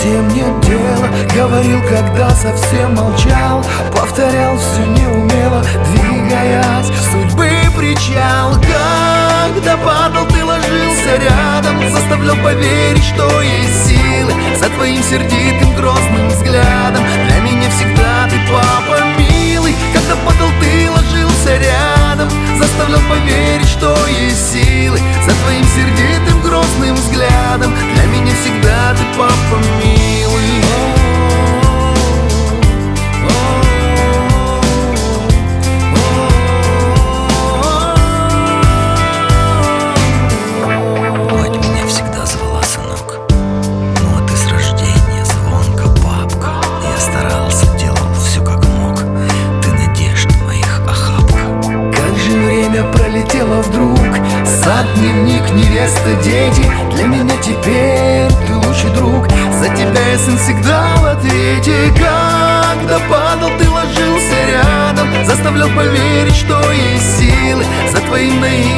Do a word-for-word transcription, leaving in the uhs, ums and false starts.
совсем нет дела. Говорил, когда совсем молчал, повторял все неумело, двигаясь в судьбы причал. Когда падал, ты ложился рядом, заставлял поверить, что есть силы. За твоим сердитым грозным взглядом для меня всегда ты, папа милый. Когда падал, ты ложился рядом, заставлял поверить, что есть силы. За твоим сердитым грозным взглядом для меня всегда ты, папа милый. Мать меня всегда звала сынок, ну а ты с рождения звонко, папка. Я старался, делал все как мог, ты надежд моих охапка. Как же время пролетело вдруг, сад, дневник, невеста, дети. Для меня теперь ты лучший друг, за тебя я, сын, всегда в ответе. Когда падал, ты ложился рядом, заставлял поверить, что есть силы. За твоим наивным